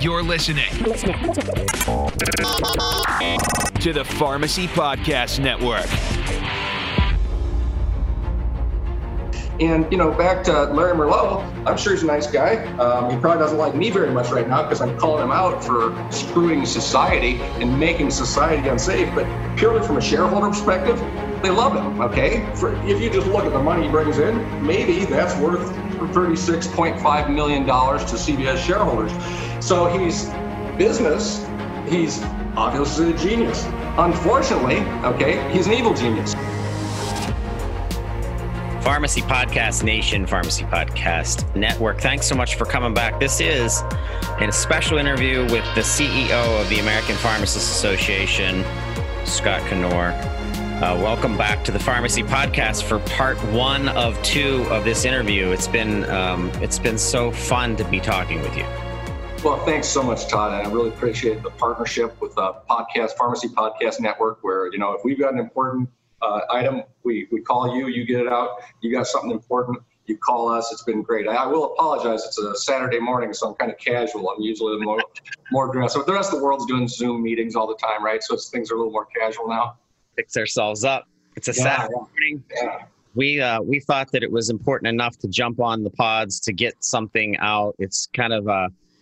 You're listening to the Pharmacy Podcast Network. And, back to Larry Merlot, I'm sure he's a nice guy. He probably doesn't like me very much right now because I'm calling him out for screwing society and making society unsafe. But purely from a shareholder perspective, they love him, okay? If you just look at the money he brings in, maybe that's worth $36.5 million to CVS shareholders. So he's business, he's obviously a genius. Unfortunately, okay, he's an evil genius. Pharmacy Podcast Nation, Pharmacy Podcast Network. Thanks so much for coming back. This is a special interview with the CEO of the American Pharmacists Association, Scott Knoer. Welcome back to the Pharmacy Podcast for part 1 of 2 of this interview. It's been so fun to be talking with you. Well, thanks so much, Todd, and I really appreciate the partnership with the Pharmacy Podcast Network, where if we've got an important item, we call you, you get it out. You got something important, you call us. It's been great. I will apologize. It's a Saturday morning, so I'm kind of casual. I'm usually more dressed. So the rest of the world's doing Zoom meetings all the time, right? So things are a little more casual now. Fix ourselves up. It's a Saturday morning. Yeah. We thought that it was important enough to jump on the pods to get something out. It's kind of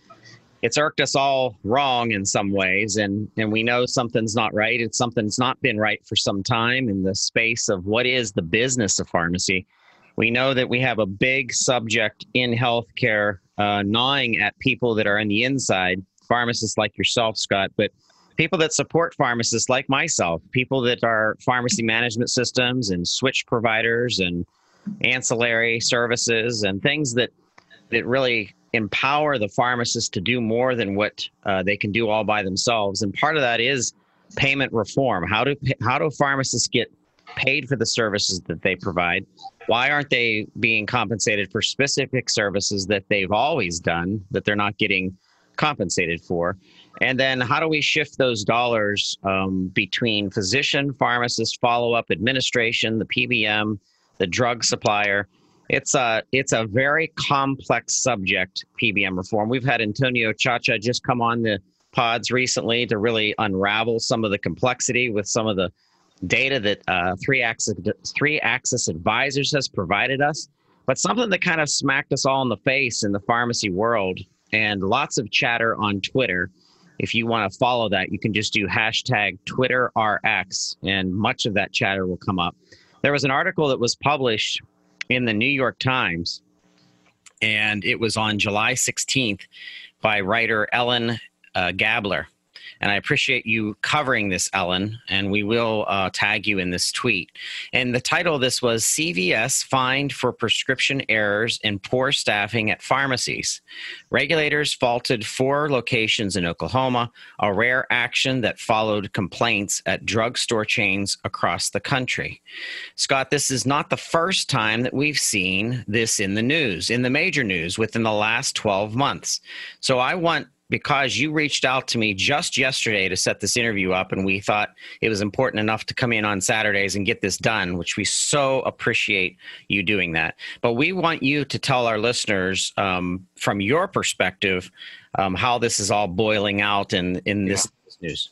it's irked us all wrong in some ways, and we know something's not right. It's something's not been right for some time in the space of what is the business of pharmacy. We know that we have a big subject in healthcare gnawing at people that are on the inside, pharmacists like yourself, Scott, but people that support pharmacists like myself, people that are pharmacy management systems and switch providers and ancillary services and things that really empower the pharmacists to do more than what they can do all by themselves. And part of that is payment reform. How do pharmacists get paid for the services that they provide? Why aren't they being compensated for specific services that they've always done that they're not getting compensated for? And then how do we shift those dollars between physician, pharmacist, follow-up, administration, the PBM, the drug supplier? It's a very complex subject, PBM reform. We've had Antonio Chacha just come on the pods recently to really unravel some of the complexity with some of the data that Three Axis Advisors has provided us. But something that kind of smacked us all in the face in the pharmacy world, and lots of chatter on Twitter. If you want to follow that, you can just do #TwitterRx, and much of that chatter will come up. There was an article that was published in the New York Times, and it was on July 16th by writer Ellen Gabler. And I appreciate you covering this, Ellen, and we will tag you in this tweet. And the title of this was CVS Fined for Prescription Errors and Poor Staffing at Pharmacies. Regulators faulted 4 locations in Oklahoma, a rare action that followed complaints at drugstore chains across the country. Scott, this is not the first time that we've seen this in the news, in the major news, within the last 12 months. So because you reached out to me just yesterday to set this interview up, and we thought it was important enough to come in on Saturdays and get this done, which we so appreciate you doing that. But we want you to tell our listeners, from your perspective, how this is all boiling out in this news.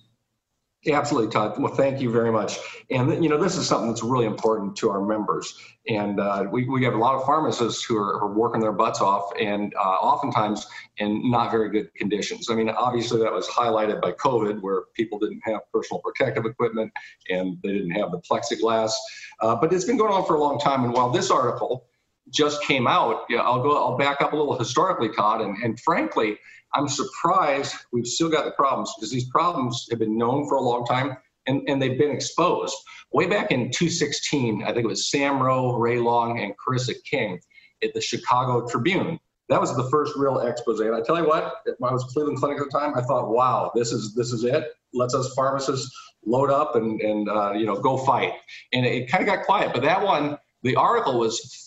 Yeah, absolutely, Todd. Well, thank you very much. And, this is something that's really important to our members. And we have a lot of pharmacists who are working their butts off, and oftentimes in not very good conditions. I mean, obviously that was highlighted by COVID, where people didn't have personal protective equipment and they didn't have the plexiglass. But it's been going on for a long time. And while this article just came out, I'll back up a little historically, Todd. And frankly, I'm surprised we've still got the problems, because these problems have been known for a long time, and they've been exposed. Way back in 2016, I think it was Sam Rowe, Ray Long, and Carissa King at the Chicago Tribune. That was the first real expose. And I tell you what, when I was at Cleveland Clinic at the time, I thought, wow, this is it. Let's us pharmacists load up and go fight. And it kind of got quiet. But that one, the article was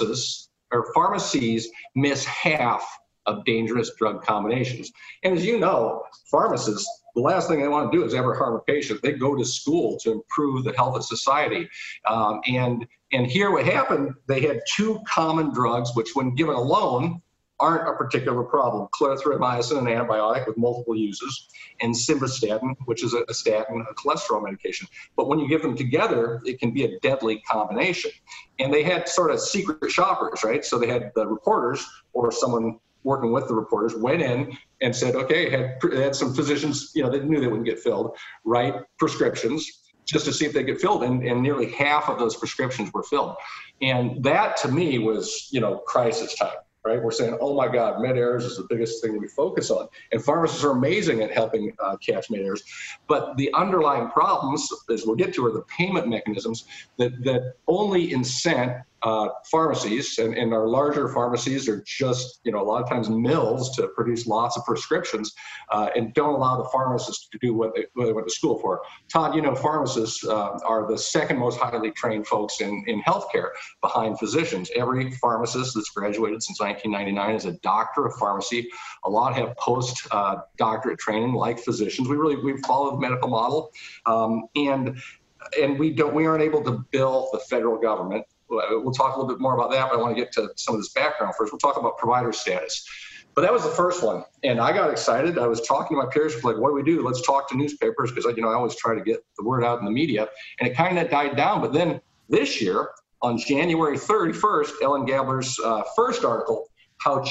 pharmacies miss half of dangerous drug combinations. And as you know, pharmacists, the last thing they want to do is ever harm a patient. They go to school to improve the health of society. And here what happened, they had 2 common drugs, which when given alone, aren't a particular problem. Clarithromycin, an antibiotic with multiple uses, and simvastatin, which is a statin, a cholesterol medication. But when you give them together, it can be a deadly combination. And they had sort of secret shoppers, right? So they had the reporters or someone working with the reporters went in and said, okay, had some physicians, you know, they knew they wouldn't get filled, write prescriptions just to see if they get filled. And nearly half of those prescriptions were filled. And that to me was, you know, crisis time. Right? We're saying, oh my God, med errors is the biggest thing we focus on. And pharmacists are amazing at helping catch med errors. But the underlying problems, as we'll get to, are the payment mechanisms that only incent pharmacies, and our larger pharmacies are just, you know, a lot of times mills to produce lots of prescriptions and don't allow the pharmacists to do what they went to school for. Todd, you know, pharmacists are the second most highly trained folks in healthcare behind physicians. Every pharmacist that's graduated since 1999 is a doctor of pharmacy. A lot have post-doctorate training like physicians. We follow the medical model, and we aren't able to bill the federal government. We'll talk a little bit more about that, but I want to get to some of this background first. We'll talk about provider status. But that was the first one. And I got excited. I was talking to my peers, like, what do we do? Let's talk to newspapers, because, you know, I always try to get the word out in the media. And it kind of died down. But then this year, on January 31st, Ellen Gabler's first article, how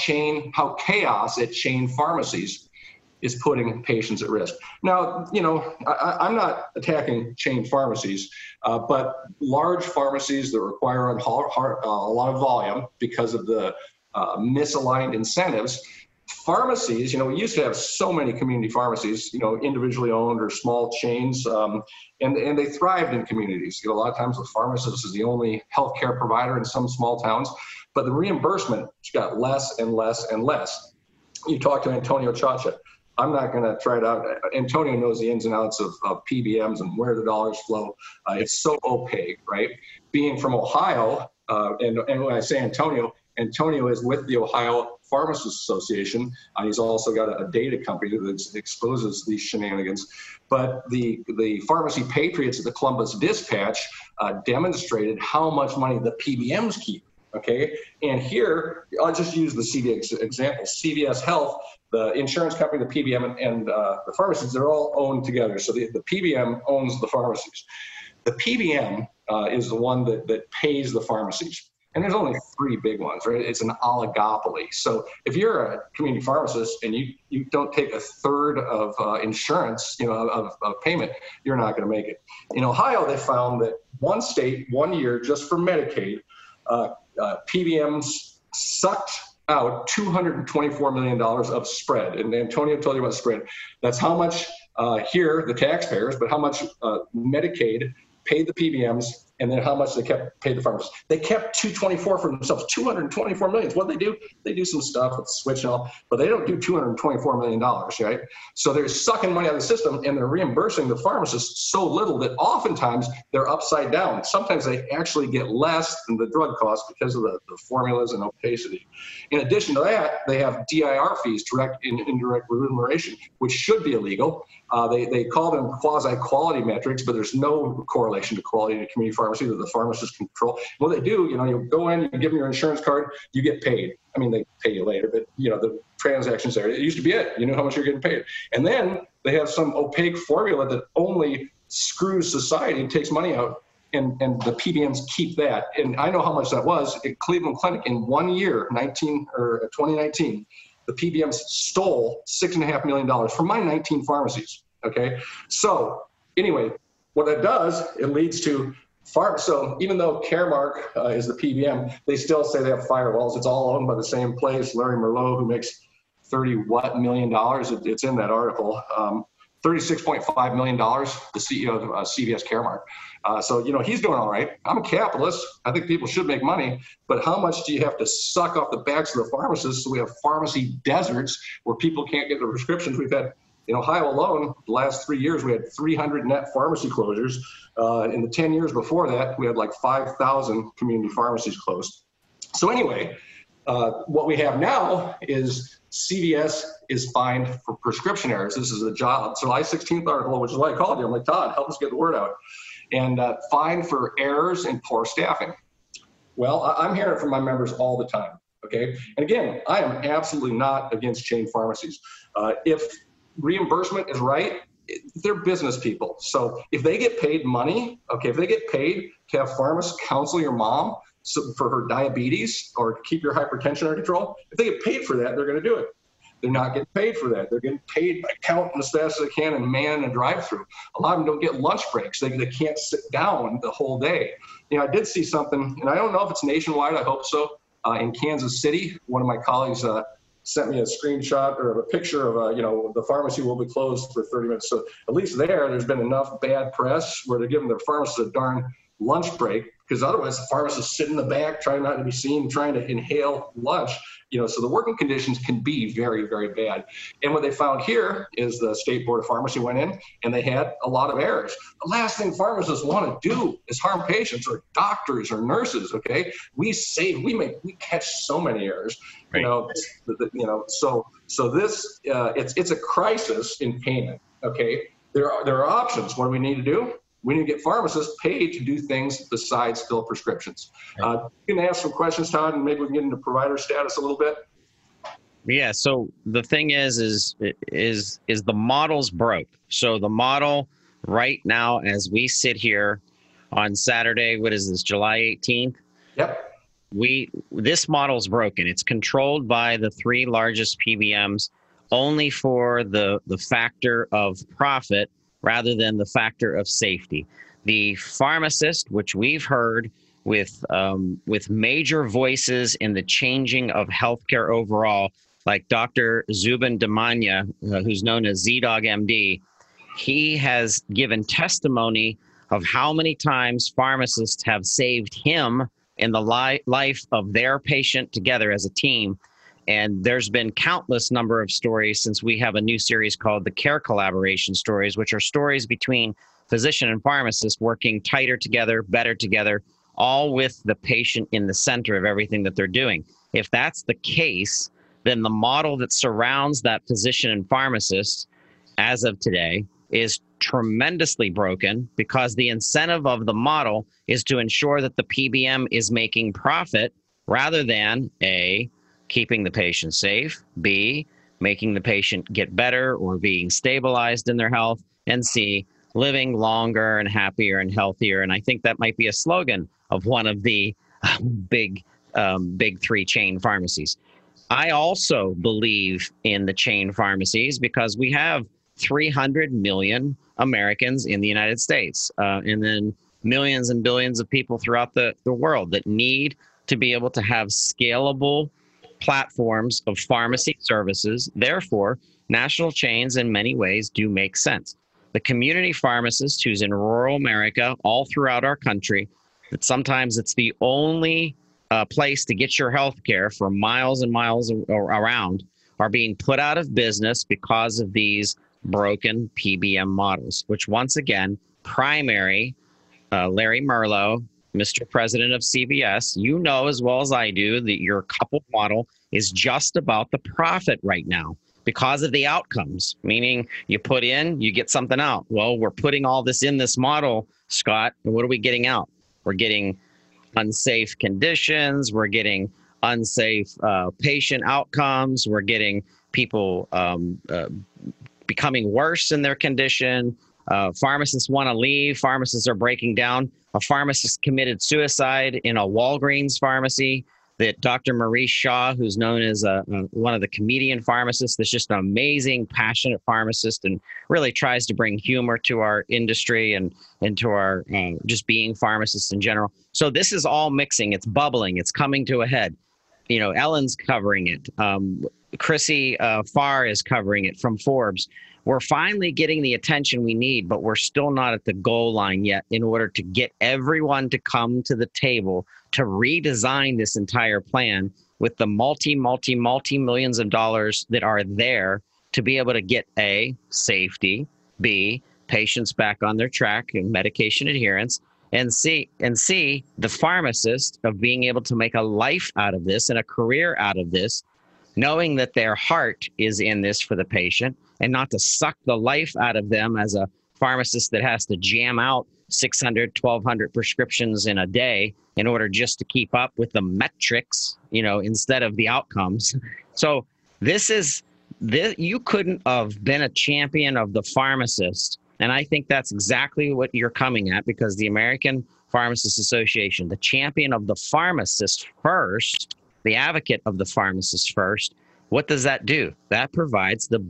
chaos at chain pharmacies is putting patients at risk. Now, you know, I'm not attacking chain pharmacies, but large pharmacies that require a lot of volume because of the misaligned incentives. Pharmacies, you know, we used to have so many community pharmacies, you know, individually owned or small chains, and they thrived in communities. You know, a lot of times the pharmacist is the only healthcare provider in some small towns, but the reimbursement got less and less and less. You talk to Antonio Chacha. I'm not going to try it out. Antonio knows the ins and outs of PBMs and where the dollars flow. It's so opaque, right? Being from Ohio, and when I say Antonio is with the Ohio Pharmacists Association. He's also got a data company that exposes these shenanigans. But the pharmacy patriots at the Columbus Dispatch demonstrated how much money the PBMs keep. Okay, and here, I'll just use the CVS example. CVS Health, the insurance company, the PBM, and the pharmacies, they're all owned together. So the PBM owns the pharmacies. The PBM is the one that pays the pharmacies. And there's only three big ones, right? It's an oligopoly. So if you're a community pharmacist and you don't take a third of insurance, you know, of payment, you're not going to make it. In Ohio, they found that one state, 1 year, just for Medicaid, PBMs sucked out $224 million of spread. And Antonio told you about spread. That's how much here, the taxpayers, but how much Medicaid paid the PBMs, and then how much they paid the pharmacists. They kept 224 for themselves, 224 million. What do they do? They do some stuff with Switch and all, but they don't do $224 million, right? So they're sucking money out of the system, and they're reimbursing the pharmacists so little that oftentimes they're upside down. Sometimes they actually get less than the drug cost because of the formulas and opacity. In addition to that, they have DIR fees, direct and indirect remuneration, which should be illegal. They call them quasi-quality metrics, but there's no correlation to quality in a community pharmacy that the pharmacists control. What they do, you know, you go in, you give them your insurance card, you get paid. I mean, they pay you later, but, you know, the transaction's there. It used to be it. You know how much you're getting paid. And then they have some opaque formula that only screws society and takes money out, and the PBMs keep that. And I know how much that was. At Cleveland Clinic in 1 year, 2019, the PBMs stole $6.5 million from my 19 pharmacies, okay? So anyway, what that does, it leads to so even though Caremark is the PBM, they still say they have firewalls. It's all owned by the same place. Larry Merlot, who makes $30 million, it's in that article. $36.5 million, the CEO of CVS Caremark. So, you know, he's doing all right. I'm a capitalist. I think people should make money, but how much do you have to suck off the backs of the pharmacists so we have pharmacy deserts where people can't get their prescriptions? We've had, in Ohio alone, the last 3 years, we had 300 net pharmacy closures. In the 10 years before that, we had like 5,000 community pharmacies closed. So anyway, what we have now is CVS is fined for prescription errors. This is a July 16th article, which is why I called you. I'm like, Todd, help us get the word out. And fined for errors and poor staffing. Well, I'm hearing it from my members all the time. Okay. And again, I am absolutely not against chain pharmacies. If reimbursement is right, they're business people. So if they get paid money, okay, if they get paid to have pharmacists counsel your mom for her diabetes or to keep your hypertension under control, if they get paid for that, they're going to do it. They're not getting paid for that. They're getting paid by counting as fast as they can and manning a drive-through. A lot of them don't get lunch breaks. They can't sit down the whole day. I did see something, and I don't know if it's nationwide. I hope so. In Kansas City, one of my colleagues sent me a screenshot or a picture of, the pharmacy will be closed for 30 minutes. So at least there's been enough bad press where they're giving their pharmacists a darn lunch break, because otherwise the pharmacists sit in the back trying not to be seen, trying to inhale lunch. So the working conditions can be very, very bad. And what they found here is the State Board of Pharmacy went in and they had a lot of errors. The last thing pharmacists want to do is harm patients or doctors or nurses. Okay, we catch so many errors. Right. So this it's a crisis in payment. Okay, there are options. What do we need to do? We need to get pharmacists paid to do things besides fill prescriptions. You can ask some questions, Todd, and maybe we can get into provider status a little bit. Yeah. So the thing is the model's broke. So the model right now, as we sit here on Saturday, what is this, July 18th? Yep. This model's broken. It's controlled by the three largest PBMs only for the factor of profit rather than the factor of safety. The pharmacist, which we've heard with major voices in the changing of healthcare overall, like Dr. Zubin Damania, who's known as ZDogg MD, he has given testimony of how many times pharmacists have saved him in the life of their patient together as a team. And there's been countless number of stories since we have a new series called the Care Collaboration Stories, which are stories between physician and pharmacist working tighter together, better together, all with the patient in the center of everything that they're doing. If that's the case, then the model that surrounds that physician and pharmacist as of today is tremendously broken, because the incentive of the model is to ensure that the PBM is making profit rather than A, keeping the patient safe, B, making the patient get better or being stabilized in their health, and C, living longer and happier and healthier. And I think that might be a slogan of one of the big three chain pharmacies. I also believe in the chain pharmacies because we have 300 million Americans in the United States, and then millions and billions of people throughout the world that need to be able to have scalable platforms of pharmacy services. Therefore, national chains in many ways do make sense. The community pharmacist who's in rural America, all throughout our country, that sometimes it's the only place to get your health care for miles and miles around, are being put out of business because of these broken PBM models, which once again, primary, Larry Merlo, Mr. President of CVS, you know as well as I do that your coupled model is just about the profit right now because of the outcomes, meaning you put in, you get something out. Well, we're putting all this in this model, Scott, and what are we getting out? We're getting unsafe conditions. We're getting unsafe patient outcomes. We're getting people becoming worse in their condition. Pharmacists want to leave. Pharmacists are breaking down. A pharmacist committed suicide in a Walgreens pharmacy that Dr. Maurice Shaw, who's known as one of the comedian pharmacists, that's just an amazing, passionate pharmacist and really tries to bring humor to our industry and to our just being pharmacists in general. So this is all mixing. It's bubbling. It's coming to a head. You know, Ellen's covering it. Chrissy Farr is covering it from Forbes. We're finally getting the attention we need, but we're still not at the goal line yet in order to get everyone to come to the table to redesign this entire plan with the multi millions of dollars that are there to be able to get A, safety, B, patients back on their track and medication adherence, and C, the pharmacist of being able to make a life out of this and a career out of this, knowing that their heart is in this for the patient, and not to suck the life out of them as a pharmacist that has to jam out 600, 1,200 prescriptions in a day in order just to keep up with the metrics, instead of the outcomes. So you couldn't have been a champion of the pharmacist. And I think that's exactly what you're coming at, because the American Pharmacists Association, the champion of the pharmacist first, the advocate of the pharmacist first, what does that do? That provides the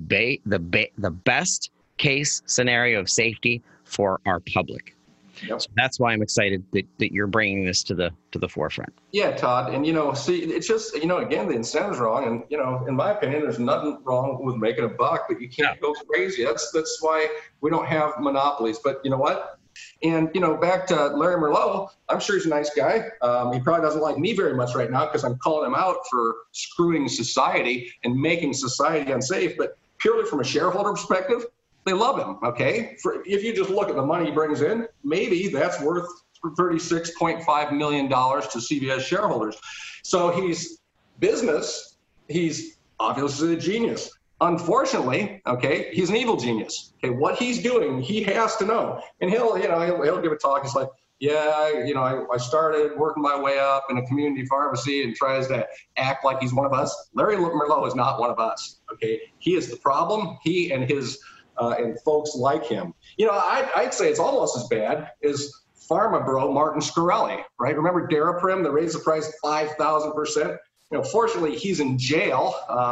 best case scenario of safety for our public. Yep. So that's why I'm excited that you're bringing this to the forefront. Yeah, Todd. And, see, it's just, again, the incentive's wrong. And, in my opinion, there's nothing wrong with making a buck, but you can't go crazy. That's why we don't have monopolies. But you know what? And, back to Larry Merlo, I'm sure he's a nice guy. He probably doesn't like me very much right now because I'm calling him out for screwing society and making society unsafe. But purely from a shareholder perspective, they love him, okay? If you just look at the money he brings in, maybe that's worth $36.5 million to CVS shareholders. So he's business. He's obviously a genius. Unfortunately, okay, he's an evil genius. Okay, what he's doing, he has to know. And he'll give a talk. He's like, I started working my way up in a community pharmacy, and tries to act like he's one of us. Larry Merlo is not one of us, okay? He is the problem. He and his and folks like him. I'd say it's almost as bad as pharma bro Martin Shkreli, right? Remember Daraprim that raised the price 5,000%? Fortunately, he's in jail.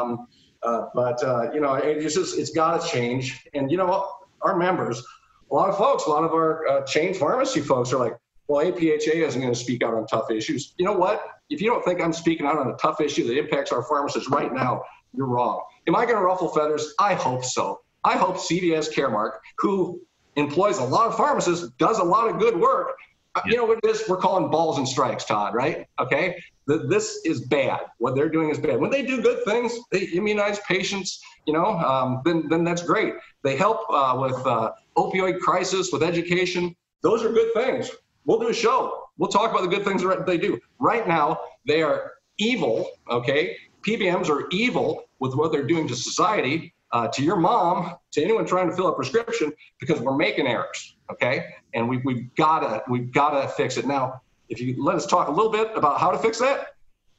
But it's got to change. And, our members, a lot of our chain pharmacy folks are like, well, APHA isn't going to speak out on tough issues. You know what? If you don't think I'm speaking out on a tough issue that impacts our pharmacists right now, you're wrong. Am I going to ruffle feathers? I hope so. I hope CVS Caremark, who employs a lot of pharmacists, does a lot of good work. You know what it is? We're calling balls and strikes, Todd, right? Okay? This is bad. What they're doing is bad. When they do good things, they immunize patients, then that's great. They help with opioid crisis, with education. Those are good things. We'll do a show. We'll talk about the good things that they do. Right now, they are evil, okay? PBMs are evil with what they're doing to society, to your mom, to anyone trying to fill a prescription, because we're making errors, okay? And we've gotta fix it. Now, if you let us talk a little bit about how to fix that.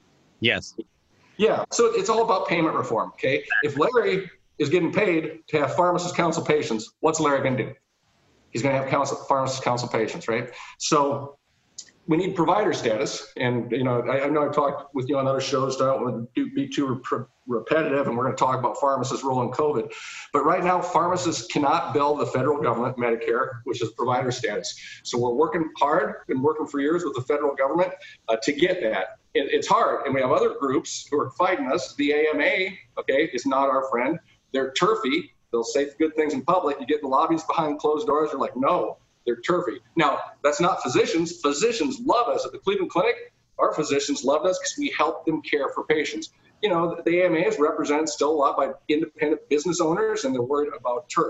Yes. Yeah, so it's all about payment reform, okay? If Larry is getting paid to have pharmacists counsel patients, what's Larry gonna do? He's gonna have pharmacists counsel patients, right? So we need provider status. And, I know I've talked with you on other shows, so I don't want to be too repetitive, and we're going to talk about pharmacists' role in COVID. But right now, pharmacists cannot bill the federal government Medicare, which is provider status. So we're working hard, been working for years with the federal government to get that. It's hard, and we have other groups who are fighting us. The AMA, okay, is not our friend. They're turfy. They'll say good things in public. You get in the lobbies behind closed doors, they're like, no. They're turfy. Now, that's not physicians. Physicians love us at the Cleveland Clinic. Our physicians love us because we help them care for patients. The AMA is represented still a lot by independent business owners, and they're worried about turf.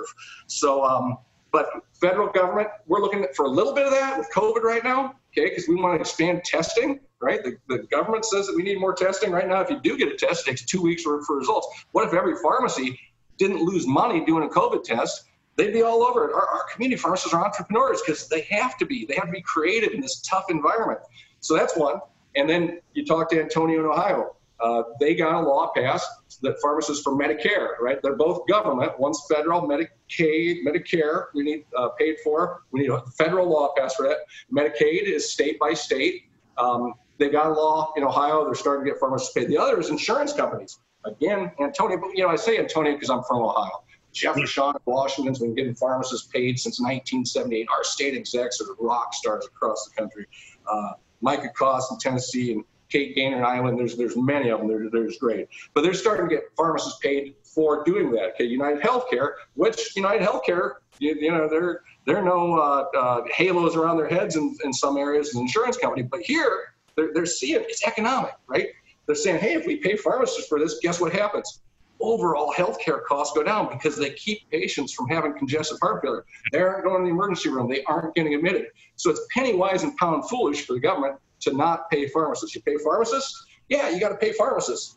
So, but federal government, we're looking for a little bit of that with COVID right now, okay, because we want to expand testing, right? The government says that we need more testing. Right now, if you do get a test, it takes 2 weeks for results. What if every pharmacy didn't lose money doing a COVID test? They'd be all over it. Our community pharmacists are entrepreneurs because they have to be. They have to be creative in this tough environment. So that's one. And then you talk to Antonio in Ohio. They got a law passed that pharmacists for Medicare, right? They're both government. One's federal, Medicaid, Medicare. We need paid for. We need a federal law passed for that. Medicaid is state by state. They got a law in Ohio. They're starting to get pharmacists paid. The other is insurance companies. Again, Antonio, but I say Antonio because I'm from Ohio. Jeffrey Shaw of Washington's been getting pharmacists paid since 1978. Our state execs are rock stars across the country. Micah Koss in Tennessee and Kate Gaynor in Iowa. There's many of them. There's great. But they're starting to get pharmacists paid for doing that. Okay, United Healthcare, which United Healthcare, they're no halos around their heads in some areas as an insurance company. But here, they're seeing it's economic, right? They're saying, hey, if we pay pharmacists for this, guess what happens? Overall healthcare costs go down because they keep patients from having congestive heart failure. They aren't going to the emergency room. They aren't getting admitted. So it's penny wise and pound foolish for the government to not pay pharmacists. You pay pharmacists? Yeah, you got to pay pharmacists,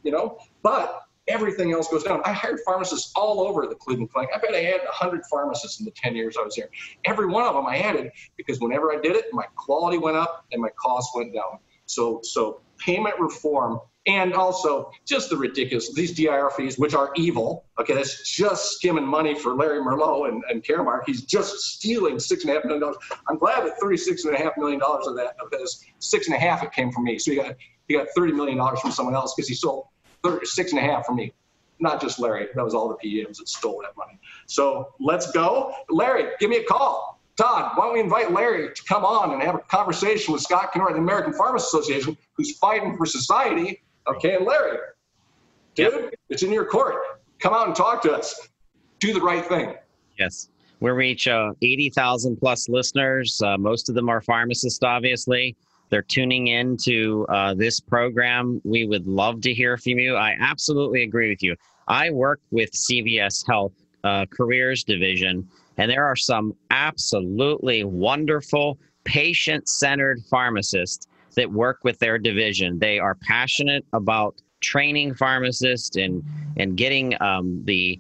but everything else goes down. I hired pharmacists all over the Cleveland Clinic. I bet I had 100 pharmacists in the 10 years I was here. Every one of them I added because whenever I did it, my quality went up and my costs went down. So payment reform, and also just the ridiculous, these DIR fees, which are evil. Okay, that's just skimming money for Larry Merlot and Caremark. He's just stealing $6.5 million. I'm glad that $36.5 million of that, of his 6.5, it came from me. So he got $30 million from someone else because he sold 6.5 from me. Not just Larry. That was all the PBMs that stole that money. So let's go. Larry, give me a call. Todd, why don't we invite Larry to come on and have a conversation with Scott Knorr, the American Pharmacists Association, who's fighting for society. Okay, and Larry, dude, It's in your court. Come out and talk to us. Do the right thing. Yes. We reach 80,000 plus listeners. Most of them are pharmacists, obviously. They're tuning in to this program. We would love to hear from you. I absolutely agree with you. I work with CVS Health Careers Division, and there are some absolutely wonderful patient-centered pharmacists that work with their division. They are passionate about training pharmacists and getting the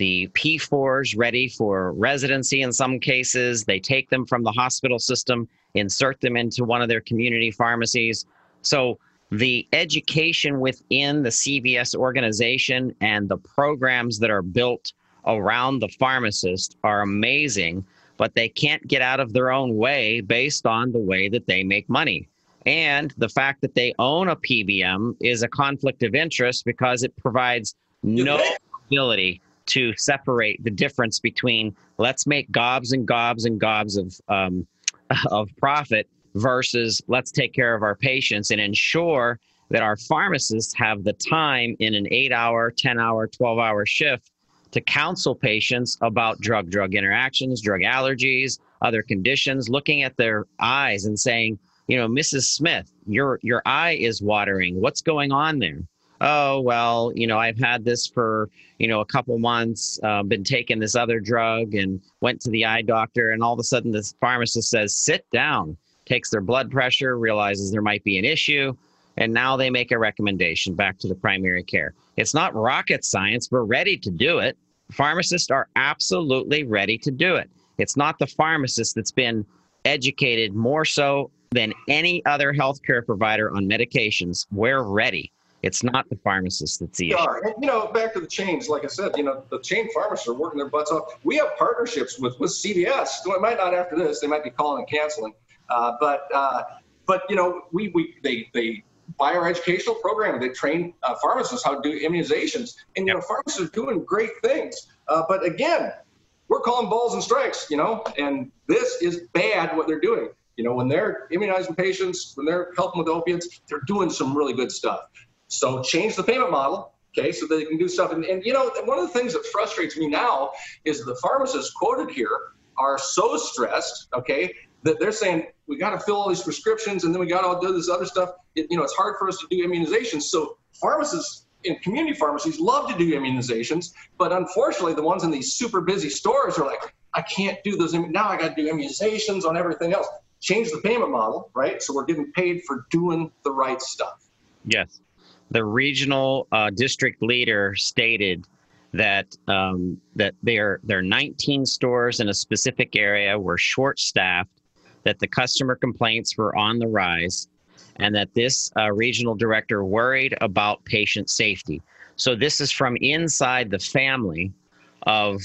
P4s ready for residency in some cases. They take them from the hospital system, insert them into one of their community pharmacies. So the education within the CVS organization and the programs that are built around the pharmacist are amazing, but they can't get out of their own way based on the way that they make money. And the fact that they own a PBM is a conflict of interest because it provides no ability to separate the difference between let's make gobs and gobs and gobs of profit versus let's take care of our patients and ensure that our pharmacists have the time in an 8-hour, 10-hour, 12-hour shift to counsel patients about drug-drug interactions, drug allergies, other conditions, looking at their eyes and saying, you know, Mrs. Smith, your eye is watering. What's going on there? Oh, well, you know, I've had this for, you know, a couple months, been taking this other drug and went to the eye doctor. And all of a sudden this pharmacist says, sit down, takes their blood pressure, realizes there might be an issue. And now they make a recommendation back to the primary care. It's not rocket science. We're ready to do it. Pharmacists are absolutely ready to do it. It's not the pharmacist that's been educated more so than any other healthcare provider on medications. We're ready. It's not the pharmacist that's the issue. And, you know, back to the chains, like I said, you know, the chain pharmacists are working their butts off. We have partnerships with CVS. So it might not after this. They might be calling and canceling. But you know, they buy our educational program. They train pharmacists how to do immunizations. And, you know, pharmacists are doing great things. But again, we're calling balls and strikes, you know, and this is bad what they're doing. You know, when they're immunizing patients, when they're helping with opiates, they're doing some really good stuff. So change the payment model, okay, so they can do stuff. And you know, one of the things that frustrates me now is the pharmacists quoted here are so stressed, okay, that they're saying, we got to fill all these prescriptions and then we got to do this other stuff. You know, it's hard for us to do immunizations. So pharmacists in community pharmacies love to do immunizations, but unfortunately, the ones in these super busy stores are like, I can't do those. Now I got to do immunizations on everything else. Change the payment model, right? So we're getting paid for doing the right stuff. Yes. The regional district leader stated that that there are 19 stores in a specific area were short-staffed, that the customer complaints were on the rise, and that this regional director worried about patient safety. So this is from inside the family of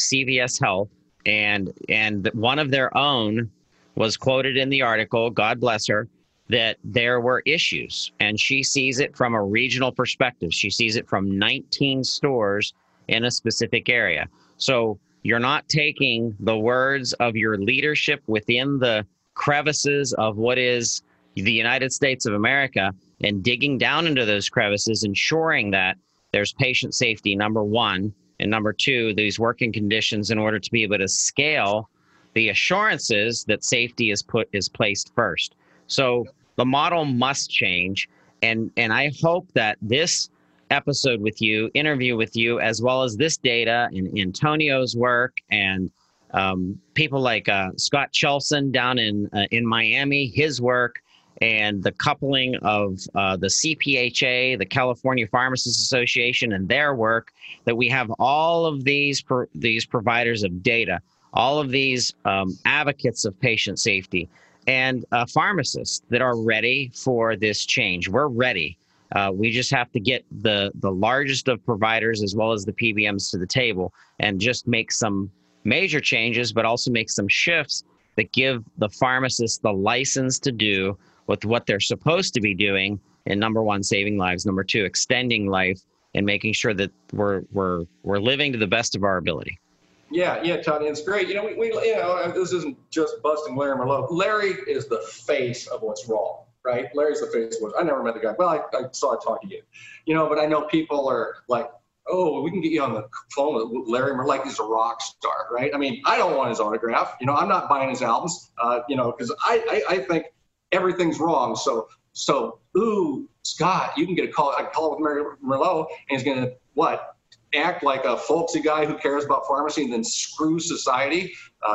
CVS Health, and one of their own was quoted in the article, God bless her, that there were issues, and she sees it from a regional perspective. She sees it from 19 stores in a specific area. So you're not taking the words of your leadership within the crevices of what is the United States of America and digging down into those crevices, ensuring that there's patient safety, number one, and number two, these working conditions in order to be able to scale the assurances that safety is placed first. So the model must change. And I hope that this episode with you, interview with you, as well as this data and Antonio's work and people like Scott Chelson down in Miami, his work, and the coupling of the CPHA, the California Pharmacists Association, and their work, that we have all of these providers of data, all of these advocates of patient safety, and pharmacists that are ready for this change. We're ready. We just have to get the largest of providers as well as the PBMs to the table and just make some major changes, but also make some shifts that give the pharmacists the license to do with what they're supposed to be doing. And number one, saving lives. Number two, extending life and making sure that we're living to the best of our ability. Yeah, Tony, it's great. We this isn't just busting Larry Merlo. Larry is the face of what's wrong, right? Larry's the face of I never met the guy. Well, I saw it talking to you, but I know people are like, oh, we can get you on the phone with Larry Merlo, like he's a rock star, right? I mean, I don't want his autograph. I'm not buying his albums, because I think everything's wrong. So, ooh, Scott, you can get a call with Larry Merlo, and he's going to, act like a folksy guy who cares about pharmacy and then screw society.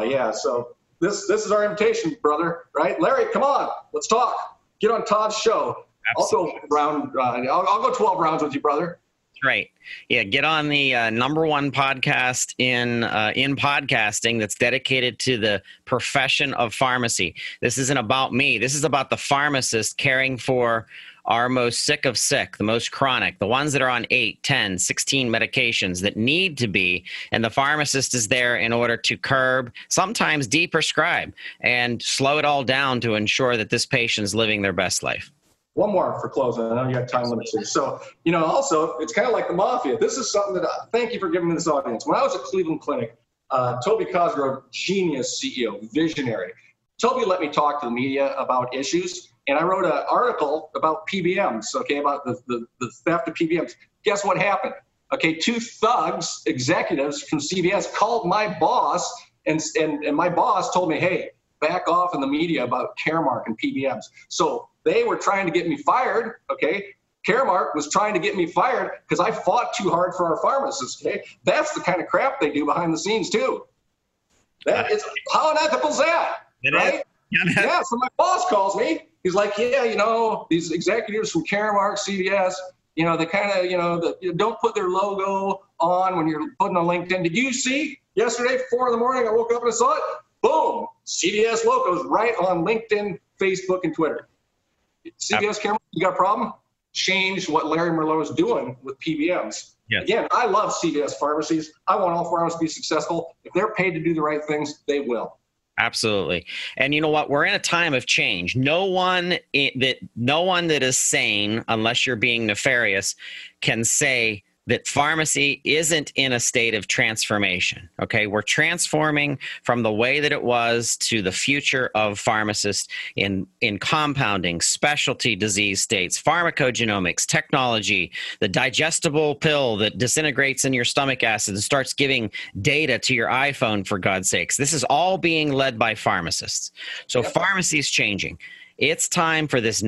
So this is our invitation, brother, right? Larry, come on, let's talk. Get on Todd's show. Absolutely. I'll go 12 rounds with you, brother. Right. Yeah. Get on the number one podcast in podcasting that's dedicated to the profession of pharmacy. This isn't about me. This is about the pharmacist caring for our most sick of sick, the most chronic, the ones that are on 8, 10, 16 medications that need to be. And the pharmacist is there in order to curb, sometimes deprescribe, and slow it all down to ensure that this patient is living their best life. One more for closing. I know you have time limits here. So, also, it's kind of like the mafia. This is something that thank you for giving me this audience. When I was at Cleveland Clinic, Toby Cosgrove, genius CEO, visionary. Toby let me talk to the media about issues. And I wrote an article about PBMs, about the theft of PBMs. Guess what happened? Okay, 2 thugs, executives from CVS, called my boss, and my boss told me, hey, back off in the media about Caremark and PBMs. So they were trying to get me fired, okay? Caremark was trying to get me fired because I fought too hard for our pharmacists, okay? That's the kind of crap they do behind the scenes, too. That is, how unethical is that, right? Yeah, so my boss calls me. He's like, these executives from Caremark, CVS, they kind of, don't put their logo on when you're putting on LinkedIn. Did you see yesterday, 4 a.m, I woke up and I saw it? Boom, CVS logos right on LinkedIn, Facebook, and Twitter. CVS Caremark, you got a problem? Change what Larry Merlo is doing with PBMs. Yes. Again, I love CVS pharmacies. I want all pharmacies to be successful. If they're paid to do the right things, they will. Absolutely. And you know what? We're in a time of change. No one that is sane, unless you're being nefarious, can say that pharmacy isn't in a state of transformation. Okay, we're transforming from the way that it was to the future of pharmacists in compounding, specialty disease states, pharmacogenomics, technology, the digestible pill that disintegrates in your stomach acid and starts giving data to your iPhone, for God's sakes. This is all being led by pharmacists. So pharmacy is changing. It's time for this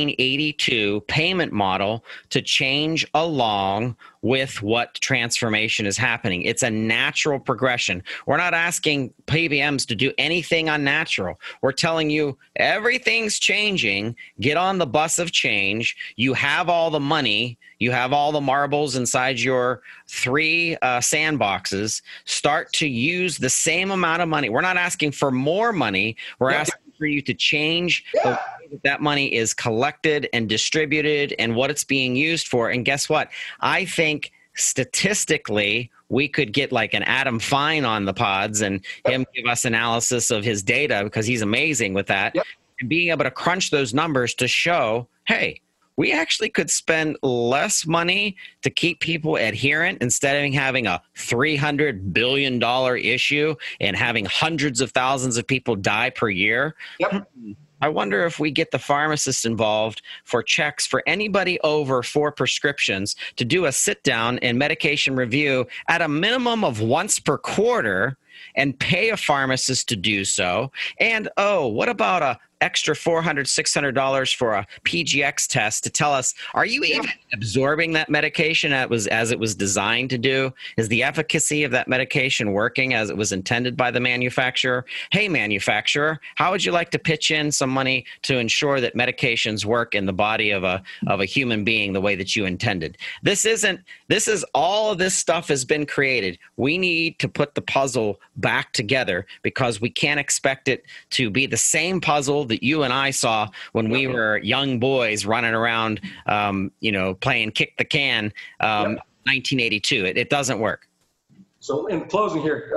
1982 payment model to change along with what transformation is happening. It's a natural progression. We're not asking PBMs to do anything unnatural. We're telling you everything's changing. Get on the bus of change. You have all the money. You have all the marbles inside your 3 sandboxes. Start to use the same amount of money. We're not asking for more money. We're asking for you to change the way that money is collected and distributed and what it's being used for. And guess what? I think statistically, we could get like an Adam Fine on the pods and him give us analysis of his data because he's amazing with that. And being able to crunch those numbers to show, hey, we actually could spend less money to keep people adherent instead of having a $300 billion issue and having hundreds of thousands of people die per year. I wonder if we get the pharmacists involved for checks for anybody over 4 prescriptions to do a sit down and medication review at a minimum of once per quarter and pay a pharmacist to do so. And, what about a extra $400, $600 for a PGX test to tell us, are you even absorbing that medication as it was designed to do? Is the efficacy of that medication working as it was intended by the manufacturer? Hey, manufacturer, how would you like to pitch in some money to ensure that medications work in the body of a human being the way that you intended? All of this stuff has been created. We need to put the puzzle back together, because we can't expect it to be the same puzzle that you and I saw when we were young boys running around, playing kick the can, 1982. It doesn't work. So in closing here,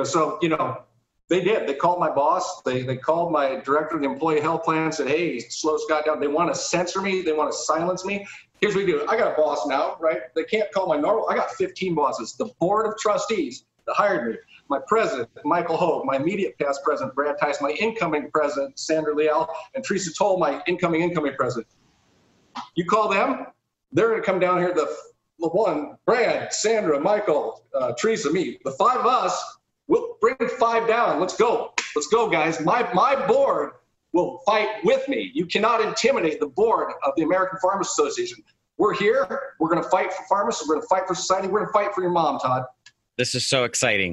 they did. They called my boss. They called my director of the employee health plan, said, hey, slow Scott down. They want to censor me. They want to silence me. Here's what we do. I got a boss now, right? They can't call my normal. I got 15 bosses. The board of trustees that hired me, my president, Michael Hogue, my immediate past president, Brad Tice, my incoming president, Sandra Leal, and Teresa Toll, my incoming president. You call them, they're going to come down here, the one, Brad, Sandra, Michael, Teresa, me, the 5 of us, we'll bring 5 down. Let's go. Let's go, guys. My board will fight with me. You cannot intimidate the board of the American Pharmacists Association. We're here. We're going to fight for pharmacists. We're going to fight for society. We're going to fight for your mom, Todd. This is so exciting.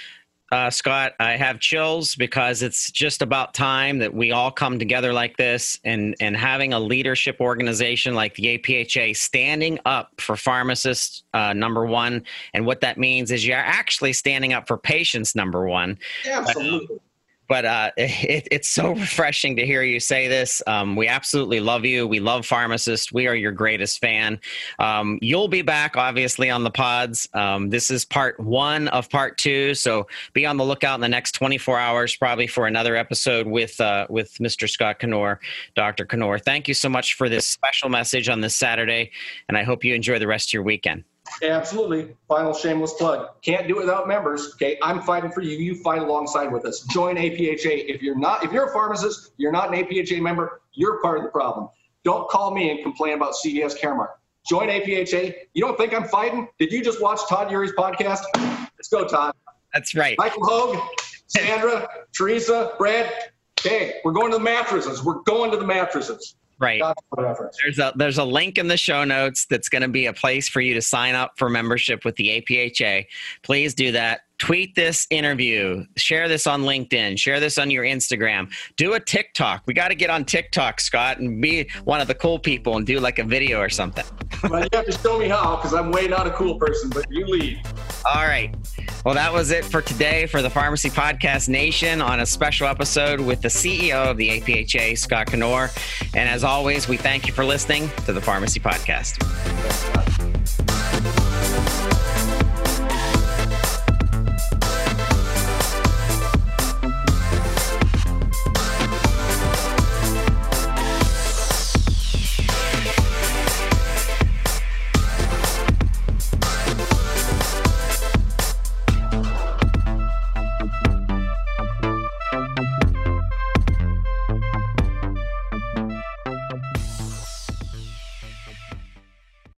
Scott, I have chills because it's just about time that we all come together like this, and having a leadership organization like the APHA standing up for pharmacists, number one. And what that means is you're actually standing up for patients, number one. Absolutely. But it's so refreshing to hear you say this. We absolutely love you. We love pharmacists. We are your greatest fan. You'll be back, obviously, on the pods. This is part 1 of part 2. So be on the lookout in the next 24 hours, probably for another episode with Mr. Scott Knoor, Dr. Knoor. Thank you so much for this special message on this Saturday, and I hope you enjoy the rest of your weekend. Absolutely. Final shameless plug. Can't do it without members. Okay. I'm fighting for you. You fight alongside with us. Join APHA. If you're a pharmacist, you're not an APHA member, you're part of the problem. Don't call me and complain about CVS Caremark. Join APHA. You don't think I'm fighting? Did you just watch Todd Urey's podcast? Let's go, Todd. That's right. Michael Hogue, Sandra, Teresa, Brad. Okay. We're going to the mattresses. We're going to the mattresses. Right. There's a link in the show notes that's going to be a place for you to sign up for membership with the APHA. Please do that. Tweet this interview. Share this on LinkedIn. Share this on your Instagram. Do a TikTok. We got to get on TikTok, Scott, and be one of the cool people and do like a video or something. Well, you have to show me how, because I'm way not a cool person, but you lead. All right. Well, that was it for today for the Pharmacy Podcast Nation on a special episode with the CEO of the APHA, Scott Knoor. And as always, we thank you for listening to the Pharmacy Podcast.